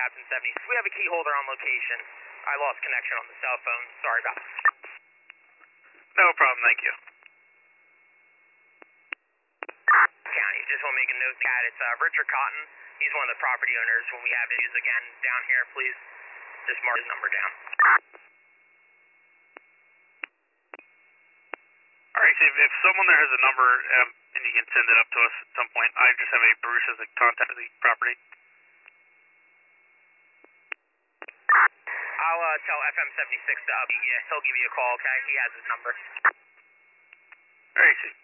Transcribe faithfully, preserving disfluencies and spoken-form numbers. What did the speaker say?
Captain seventy. We have a key holder on location. I lost connection on the cell phone. Sorry about that. No problem, thank you. County, just want to make a note, Cat. It's uh, Richard Cotton. He's one of the property owners. When we have issues again down here, please just mark his number down. Alright, so if, if someone there has a number um, and you can send it up to us at some point, I just have a Bruce as a contact of the property. I'll uh, tell F M seventy-six to up. Yeah, he'll give you a call, okay? He has his number. Alright, so